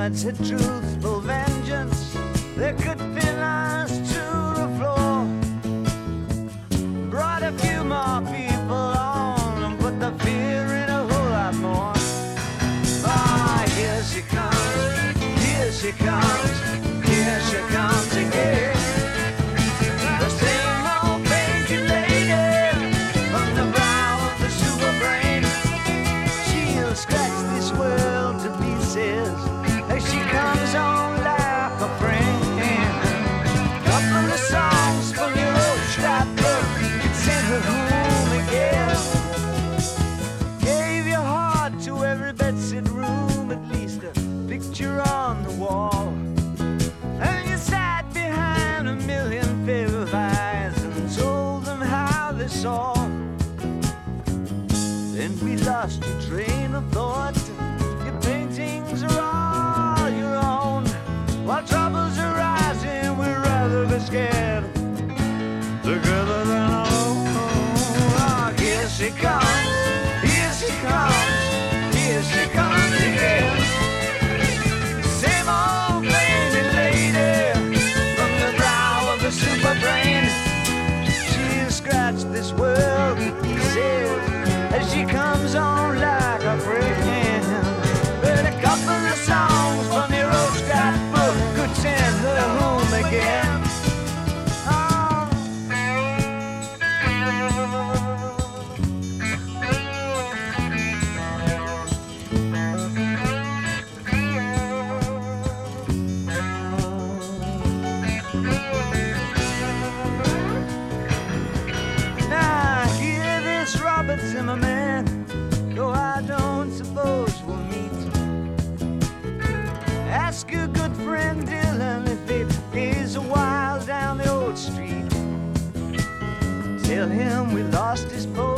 words had truthful vengeance that could pin us to the floor. Brought a few more people on and put the fear in a whole lot more. Ah, here she comes, here she comes, here she comes again. The same old crazy lady from the brow of the super brain. She'll scratch this world to pieces as she comes on like a friend. Couple of songs from your old scrapbook could send her home again. Gave your heart to every bedsit room, at least a picture on the wall. And you sat behind a million pair of eyes and told them how they saw. Then we lost your train of thought. Your paintings are all your own. While troubles are rising, we'd rather be scared together than alone. Oh, here she comes, here she comes, here she comes again. Same old crazy lady from the brow of the super brain. She'll scratch this world to pieces as she comes on like a friend. But a couple of songs from your old scrapbook could send her home again. Now hear this Robert Zimmerman, though I don't suppose we'll meet. Ask your good friend Dylan if it is a while down the old street. Tell him we lost his post.